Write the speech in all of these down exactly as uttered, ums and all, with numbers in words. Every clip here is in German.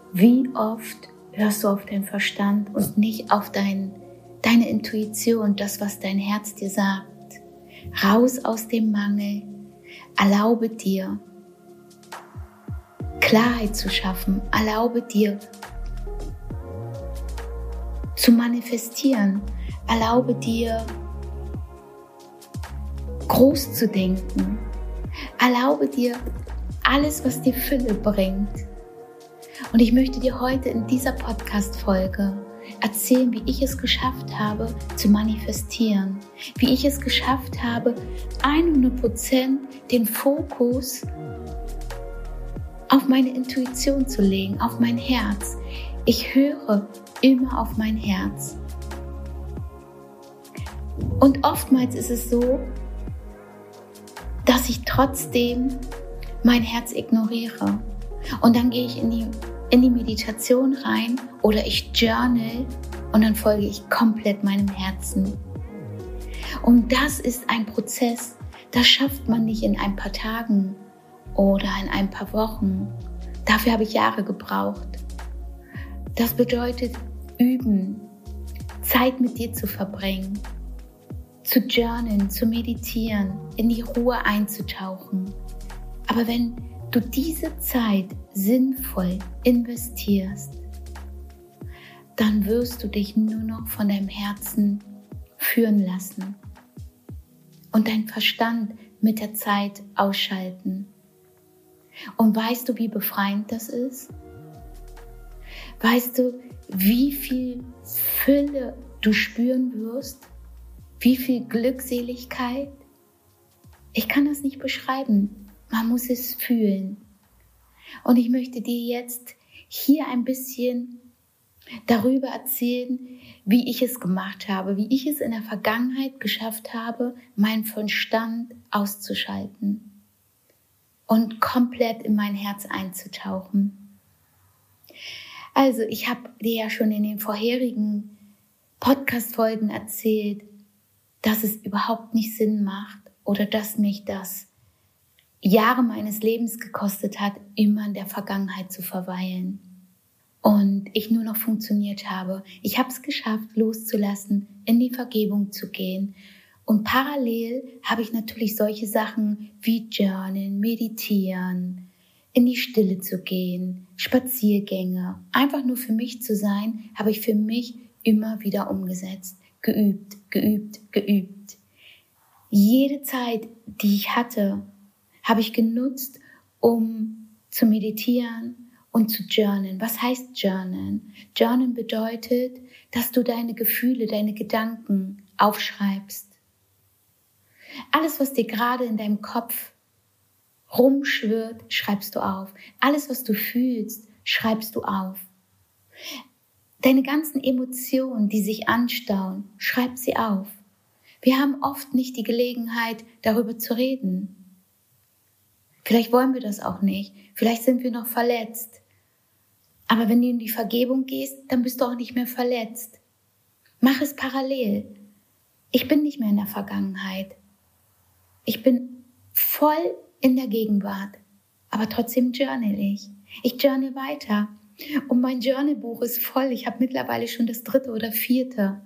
Wie oft hörst du auf deinen Verstand und nicht auf dein, deine Intuition, das, was dein Herz dir sagt? Raus aus dem Mangel, erlaube dir, Klarheit zu schaffen, erlaube dir zu manifestieren, erlaube dir groß zu denken, erlaube dir alles, was dir Fülle bringt. Und ich möchte dir heute in dieser Podcast-Folge erzählen, wie ich es geschafft habe, zu manifestieren, wie ich es geschafft habe, hundert Prozent den Fokus auf meine Intuition zu legen, auf mein Herz. Ich höre immer auf mein Herz. Und oftmals ist es so, dass ich trotzdem mein Herz ignoriere. Und dann gehe ich in die, in die Meditation rein oder ich journal und dann folge ich komplett meinem Herzen. Und das ist ein Prozess, das schafft man nicht in ein paar Tagen oder in ein paar Wochen. Dafür habe ich Jahre gebraucht. Das bedeutet üben, Zeit mit dir zu verbringen, zu journalen, zu meditieren, in die Ruhe einzutauchen. Aber wenn du diese Zeit sinnvoll investierst, dann wirst du dich nur noch von deinem Herzen führen lassen und deinen Verstand mit der Zeit ausschalten. Und weißt du, wie befreiend das ist? Weißt du, wie viel Fülle du spüren wirst? Wie viel Glückseligkeit? Ich kann das nicht beschreiben. Man muss es fühlen. Und ich möchte dir jetzt hier ein bisschen darüber erzählen, wie ich es gemacht habe, wie ich es in der Vergangenheit geschafft habe, meinen Verstand auszuschalten und komplett in mein Herz einzutauchen. Also, ich habe dir ja schon in den vorherigen Podcast-Folgen erzählt, dass es überhaupt nicht Sinn macht oder dass mich das Jahre meines Lebens gekostet hat, immer in der Vergangenheit zu verweilen. Und ich nur noch funktioniert habe. Ich habe es geschafft, loszulassen, in die Vergebung zu gehen. Und parallel habe ich natürlich solche Sachen wie Journalen, Meditieren, in die Stille zu gehen, Spaziergänge, einfach nur für mich zu sein, habe ich für mich immer wieder umgesetzt. Geübt, geübt, geübt. Jede Zeit, die ich hatte, habe ich genutzt, um zu meditieren und zu journalen. Was heißt journalen? Journalen bedeutet, dass du deine Gefühle, deine Gedanken aufschreibst. Alles, was dir gerade in deinem Kopf rumschwirrt, schreibst du auf. Alles, was du fühlst, schreibst du auf. Deine ganzen Emotionen, die sich anstauen, schreib sie auf. Wir haben oft nicht die Gelegenheit, darüber zu reden. Vielleicht wollen wir das auch nicht. Vielleicht sind wir noch verletzt. Aber wenn du in die Vergebung gehst, dann bist du auch nicht mehr verletzt. Mach es parallel. Ich bin nicht mehr in der Vergangenheit. Ich bin voll in der Gegenwart. Aber trotzdem journal ich. Ich journal weiter. Und mein Journalbuch ist voll. Ich habe mittlerweile schon das dritte oder vierte.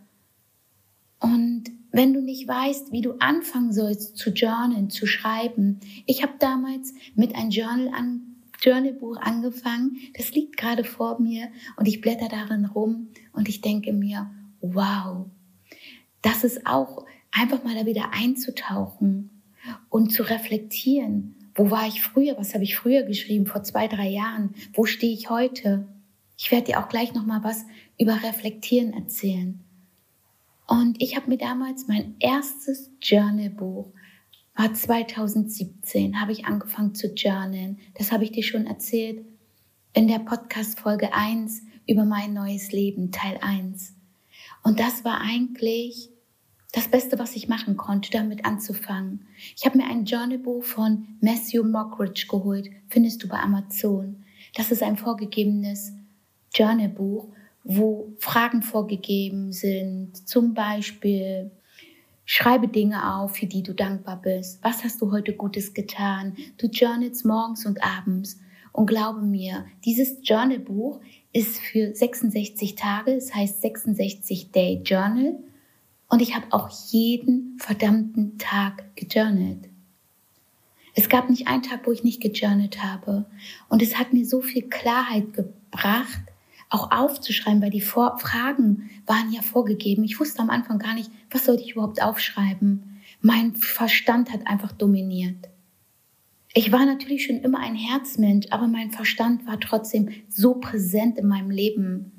Und wenn du nicht weißt, wie du anfangen sollst zu journalen, zu schreiben. Ich habe damals mit einem Journal an, Journalbuch angefangen. Das liegt gerade vor mir und ich blätter darin rum und ich denke mir, wow, das ist auch einfach mal da wieder einzutauchen und zu reflektieren. Wo war ich früher? Was habe ich früher geschrieben? Vor zwei, drei Jahren? Wo stehe ich heute? Ich werde dir auch gleich noch mal was über Reflektieren erzählen. Und ich habe mir damals mein erstes Journalbuch, war zweitausendsiebzehn, habe ich angefangen zu journalen. Das habe ich dir schon erzählt in der Podcast-Folge eins über mein neues Leben, Teil eins. Und das war eigentlich das Beste, was ich machen konnte, damit anzufangen. Ich habe mir ein Journalbuch von Matthew Mockridge geholt, findest du bei Amazon. Das ist ein vorgegebenes Journalbuch, wo Fragen vorgegeben sind, zum Beispiel: Schreibe Dinge auf, für die du dankbar bist. Was hast du heute Gutes getan? Du journalst morgens und abends Und glaube mir, dieses Journalbuch ist für sechsundsechzig Tage, es heißt sechsundsechzig Day Journal. Und ich habe auch jeden verdammten Tag gejournalt. Es gab nicht einen Tag, wo ich nicht gejournalt habe. Und es hat mir so viel Klarheit gebracht, auch aufzuschreiben, weil die Vor- Fragen waren ja vorgegeben. Ich wusste am Anfang gar nicht, was sollte ich überhaupt aufschreiben. Mein Verstand hat einfach dominiert. Ich war natürlich schon immer ein Herzmensch, aber mein Verstand war trotzdem so präsent in meinem Leben.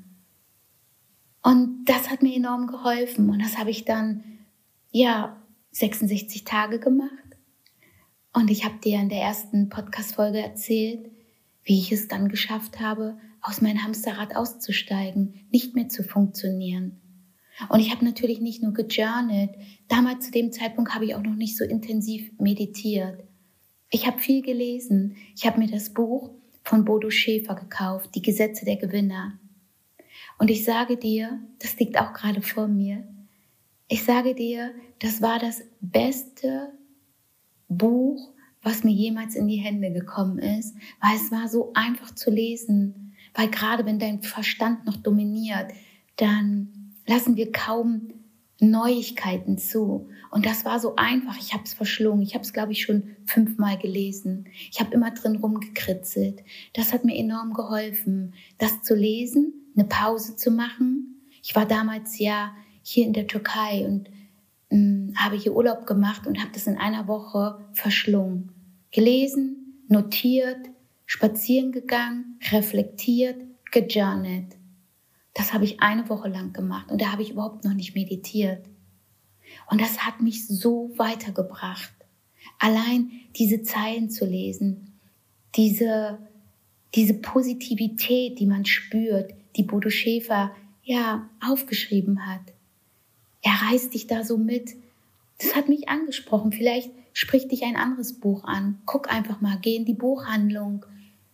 Und das hat mir enorm geholfen. Und das habe ich dann, ja, sechsundsechzig Tage gemacht. Und ich habe dir in der ersten Podcast-Folge erzählt, wie ich es dann geschafft habe, aus meinem Hamsterrad auszusteigen, nicht mehr zu funktionieren. Und ich habe natürlich nicht nur gejournalt. Damals zu dem Zeitpunkt habe ich auch noch nicht so intensiv meditiert. Ich habe viel gelesen. Ich habe mir das Buch von Bodo Schäfer gekauft, Die Gesetze der Gewinner. Und ich sage dir, das liegt auch gerade vor mir, ich sage dir, das war das beste Buch, was mir jemals in die Hände gekommen ist, weil es war so einfach zu lesen. Weil gerade wenn dein Verstand noch dominiert, dann lassen wir kaum Neuigkeiten zu. Und das war so einfach. Ich habe es verschlungen. Ich habe es, glaube ich, schon fünfmal gelesen. Ich habe immer drin rumgekritzelt. Das hat mir enorm geholfen, das zu lesen, eine Pause zu machen. Ich war damals ja hier in der Türkei und mh, habe hier Urlaub gemacht und habe das in einer Woche verschlungen. Gelesen, notiert, spazieren gegangen, reflektiert, gejournalt. Das habe ich eine Woche lang gemacht und da habe ich überhaupt noch nicht meditiert. Und das hat mich so weitergebracht. Allein diese Zeilen zu lesen, diese, diese Positivität, die man spürt, die Bodo Schäfer ja aufgeschrieben hat. Er reißt dich da so mit. Das hat mich angesprochen. Vielleicht spricht dich ein anderes Buch an. Guck einfach mal, geh in die Buchhandlung,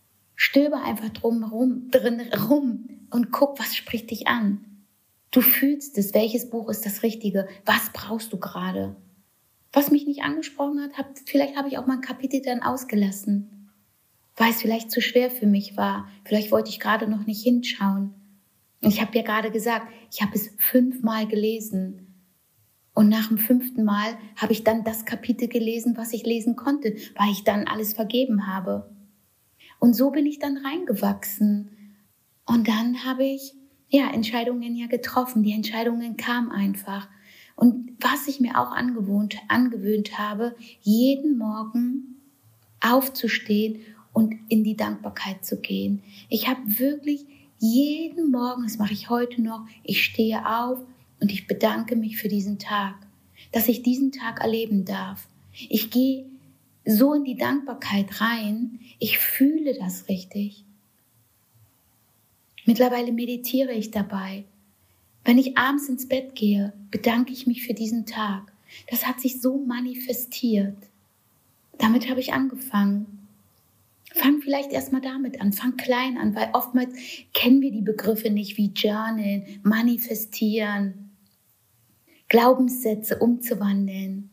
stöber einfach drum rum, drin rum und guck, was spricht dich an. Du fühlst es, welches Buch ist das Richtige, was brauchst du gerade. Was mich nicht angesprochen hat, hab, vielleicht habe ich auch mal ein Kapitel dann ausgelassen, weil es vielleicht zu schwer für mich war. Vielleicht wollte ich gerade noch nicht hinschauen. Und ich habe ja gerade gesagt, ich habe es fünfmal gelesen. Und nach dem fünften Mal habe ich dann das Kapitel gelesen, was ich lesen konnte, weil ich dann alles vergeben habe. Und so bin ich dann reingewachsen. Und dann habe ich ja Entscheidungen ja getroffen. Die Entscheidungen kamen einfach. Und was ich mir auch angewohnt, angewöhnt habe, jeden Morgen aufzustehen und in die Dankbarkeit zu gehen. Ich habe wirklich jeden Morgen, das mache ich heute noch, ich stehe auf und ich bedanke mich für diesen Tag, dass ich diesen Tag erleben darf. Ich gehe so in die Dankbarkeit rein, ich fühle das richtig. Mittlerweile meditiere ich dabei. Wenn ich abends ins Bett gehe, bedanke ich mich für diesen Tag. Das hat sich so manifestiert. Damit habe ich angefangen. Fang vielleicht erstmal damit an, fang klein an, weil oftmals kennen wir die Begriffe nicht wie Journal, manifestieren, Glaubenssätze umzuwandeln.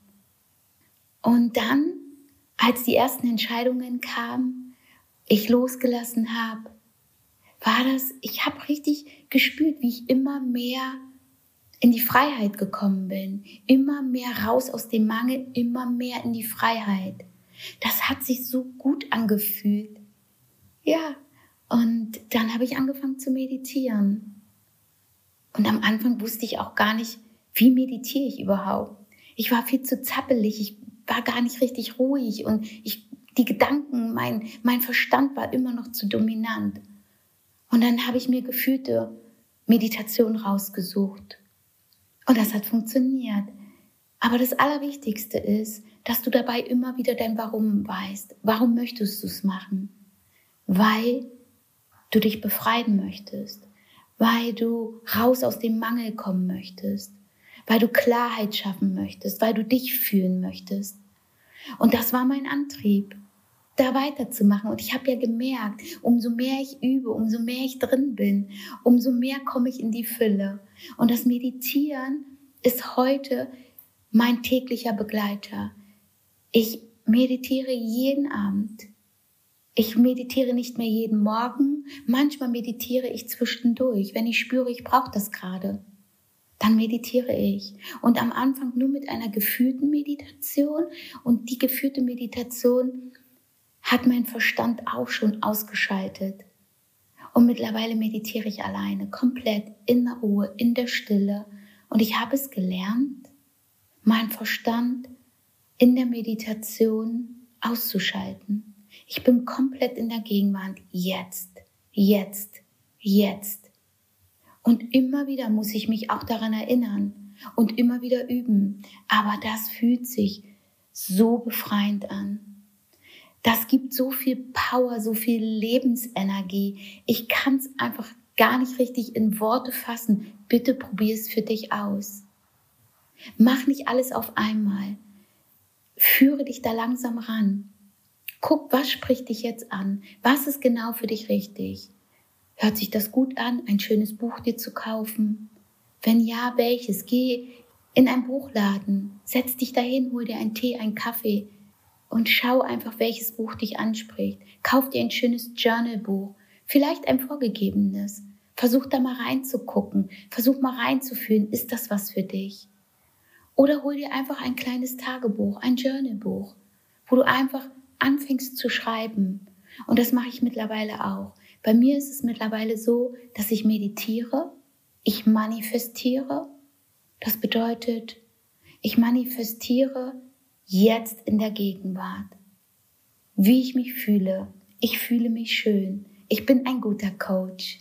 Und dann, als die ersten Entscheidungen kamen, ich losgelassen habe, war das, ich habe richtig gespürt, wie ich immer mehr in die Freiheit gekommen bin. Immer mehr raus aus dem Mangel, immer mehr in die Freiheit. Das hat sich so gut angefühlt. Ja, und dann habe ich angefangen zu meditieren. Und am Anfang wusste ich auch gar nicht, wie meditiere ich überhaupt. Ich war viel zu zappelig, ich war gar nicht richtig ruhig und ich, die Gedanken, mein, mein Verstand war immer noch zu dominant. Und dann habe ich mir gefühlte Meditation rausgesucht. Und das hat funktioniert. Aber das Allerwichtigste ist, dass du dabei immer wieder dein Warum weißt. Warum möchtest du es machen? Weil du dich befreien möchtest. Weil du raus aus dem Mangel kommen möchtest. Weil du Klarheit schaffen möchtest. Weil du dich fühlen möchtest. Und das war mein Antrieb, da weiterzumachen. Und ich habe ja gemerkt, umso mehr ich übe, umso mehr ich drin bin, umso mehr komme ich in die Fülle. Und das Meditieren ist heute mein täglicher Begleiter. Ich meditiere jeden Abend. Ich meditiere nicht mehr jeden Morgen, manchmal meditiere ich zwischendurch, wenn ich spüre, ich brauche das gerade. Dann meditiere ich. Und am Anfang nur mit einer geführten Meditation. Und die geführte Meditation hat mein Verstand auch schon ausgeschaltet. Und mittlerweile meditiere ich alleine, komplett in der Ruhe, in der Stille. Und ich habe es gelernt, meinen Verstand in der Meditation auszuschalten. Ich bin komplett in der Gegenwart. Jetzt, jetzt, jetzt. Und immer wieder muss ich mich auch daran erinnern und immer wieder üben. Aber das fühlt sich so befreiend an. Das gibt so viel Power, so viel Lebensenergie. Ich kann es einfach gar nicht richtig in Worte fassen. Bitte probier es für dich aus. Mach nicht alles auf einmal. Führe dich da langsam ran. Guck, was spricht dich jetzt an? Was ist genau für dich richtig? Hört sich das gut an, ein schönes Buch dir zu kaufen? Wenn ja, welches? Geh in einen Buchladen, setz dich dahin, hol dir einen Tee, einen Kaffee und schau einfach, welches Buch dich anspricht. Kauf dir ein schönes Journalbuch, vielleicht ein vorgegebenes. Versuch da mal reinzugucken, versuch mal reinzufühlen, ist das was für dich? Oder hol dir einfach ein kleines Tagebuch, ein Journalbuch, wo du einfach anfängst zu schreiben. Und das mache ich mittlerweile auch. Bei mir ist es mittlerweile so, dass ich meditiere, ich manifestiere. Das bedeutet, ich manifestiere jetzt in der Gegenwart. Wie ich mich fühle. Ich fühle mich schön. Ich bin ein guter Coach.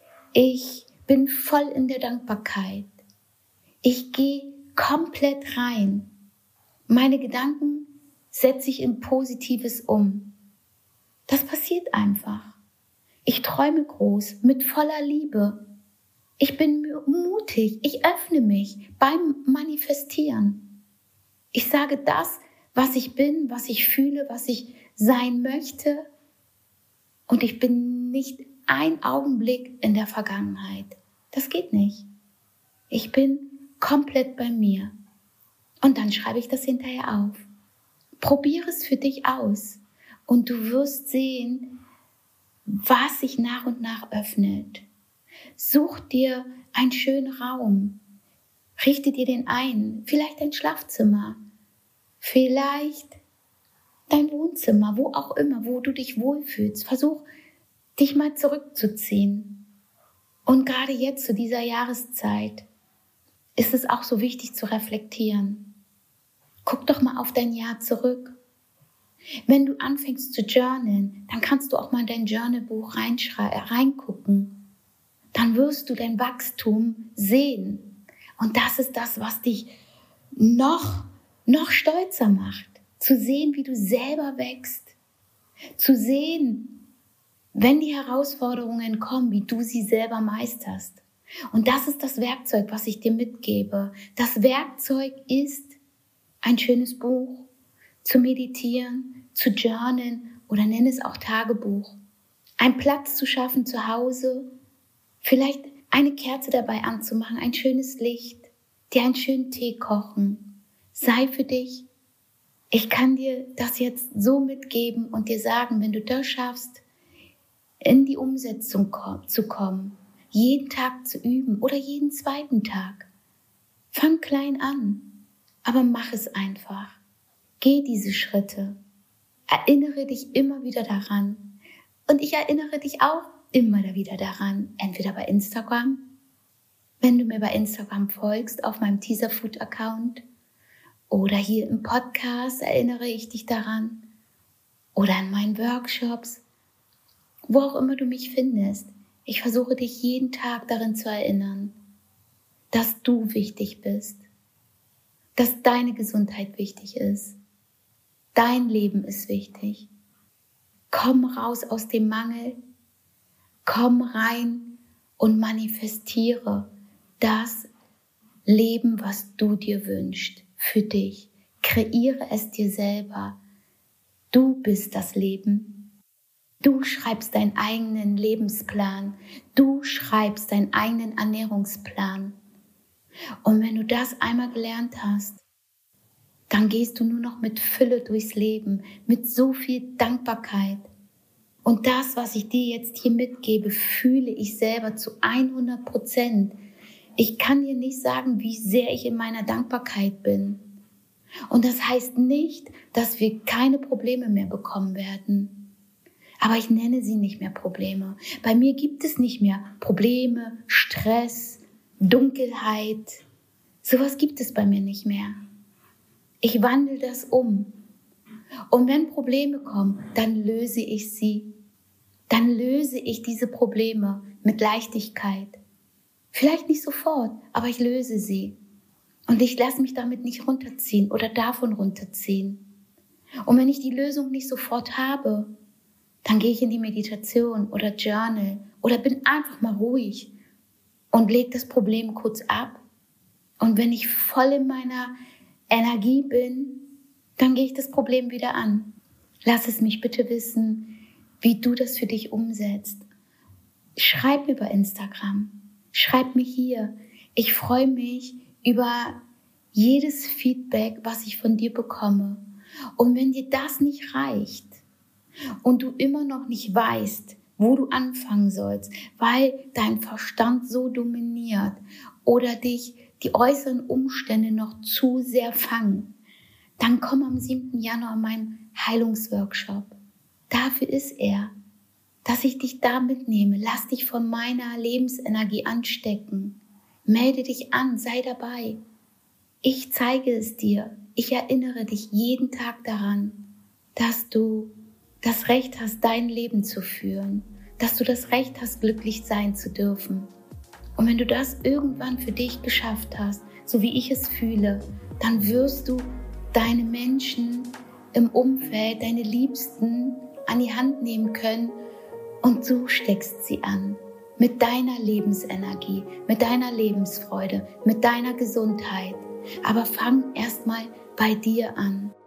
Ich bin voll in der Dankbarkeit. Ich gehe komplett rein. Meine Gedanken setze ich in Positives um. Das passiert einfach. Ich träume groß, mit voller Liebe. Ich bin mutig, ich öffne mich beim Manifestieren. Ich sage das, was ich bin, was ich fühle, was ich sein möchte. Und ich bin nicht ein Augenblick in der Vergangenheit. Das geht nicht. Ich bin komplett bei mir. Und dann schreibe ich das hinterher auf. Probiere es für dich aus. Und du wirst sehen, was sich nach und nach öffnet. Such dir einen schönen Raum. Richte dir den ein. Vielleicht dein Schlafzimmer. Vielleicht dein Wohnzimmer. Wo auch immer, wo du dich wohlfühlst. Versuch, dich mal zurückzuziehen. Und gerade jetzt zu dieser Jahreszeit ist es auch so wichtig zu reflektieren. Guck doch mal auf dein Jahr zurück. Wenn du anfängst zu journalen, dann kannst du auch mal in dein Journalbuch reingucken. Dann wirst du dein Wachstum sehen. Und das ist das, was dich noch, noch stolzer macht. Zu sehen, wie du selber wächst. Zu sehen, wenn die Herausforderungen kommen, wie du sie selber meisterst. Und das ist das Werkzeug, was ich dir mitgebe. Das Werkzeug ist ein schönes Buch, zu meditieren, zu journalen oder nenn es auch Tagebuch. Einen Platz zu schaffen zu Hause, vielleicht eine Kerze dabei anzumachen, ein schönes Licht, dir einen schönen Tee kochen. Sei für dich. Ich kann dir das jetzt so mitgeben und dir sagen, wenn du das schaffst, in die Umsetzung zu kommen, jeden Tag zu üben oder jeden zweiten Tag. Fang klein an, aber mach es einfach. Geh diese Schritte. Erinnere dich immer wieder daran. Und ich erinnere dich auch immer wieder daran, entweder bei Instagram, wenn du mir bei Instagram folgst, auf meinem Teaser Food Account, oder hier im Podcast erinnere ich dich daran, oder in meinen Workshops, wo auch immer du mich findest. Ich versuche dich jeden Tag darin zu erinnern, dass du wichtig bist, dass deine Gesundheit wichtig ist. Dein Leben ist wichtig. Komm raus aus dem Mangel. Komm rein und manifestiere das Leben, was du dir wünschst, für dich. Kreiere es dir selber. Du bist das Leben. Du schreibst deinen eigenen Lebensplan. Du schreibst deinen eigenen Ernährungsplan. Und wenn du das einmal gelernt hast, dann gehst du nur noch mit Fülle durchs Leben, mit so viel Dankbarkeit. Und das, was ich dir jetzt hier mitgebe, fühle ich selber zu hundert Prozent. Ich kann dir nicht sagen, wie sehr ich in meiner Dankbarkeit bin. Und das heißt nicht, dass wir keine Probleme mehr bekommen werden. Aber ich nenne sie nicht mehr Probleme. Bei mir gibt es nicht mehr Probleme, Stress, Dunkelheit. Sowas gibt es bei mir nicht mehr. Ich wandle das um. Und wenn Probleme kommen, dann löse ich sie. Dann löse ich diese Probleme mit Leichtigkeit. Vielleicht nicht sofort, aber ich löse sie. Und ich lasse mich damit nicht runterziehen oder davon runterziehen. Und wenn ich die Lösung nicht sofort habe, dann gehe ich in die Meditation oder Journal oder bin einfach mal ruhig und lege das Problem kurz ab. Und wenn ich voll in meiner Energie bin, dann gehe ich das Problem wieder an. Lass es mich bitte wissen, wie du das für dich umsetzt. Schreib mir bei Instagram, schreib mir hier. Ich freue mich über jedes Feedback, was ich von dir bekomme. Und wenn dir das nicht reicht und du immer noch nicht weißt, wo du anfangen sollst, weil dein Verstand so dominiert oder dich die äußeren Umstände noch zu sehr fangen, dann komm am siebten Januar in meinen Heilungsworkshop. Dafür ist er, dass ich dich da mitnehme. Lass dich von meiner Lebensenergie anstecken. Melde dich an, sei dabei. Ich zeige es dir. Ich erinnere dich jeden Tag daran, dass du das Recht hast, dein Leben zu führen. Dass du das Recht hast, glücklich sein zu dürfen. Und wenn du das irgendwann für dich geschafft hast, so wie ich es fühle, dann wirst du deine Menschen im Umfeld, deine Liebsten an die Hand nehmen können und du steckst sie an. Mit deiner Lebensenergie, mit deiner Lebensfreude, mit deiner Gesundheit. Aber fang erstmal bei dir an.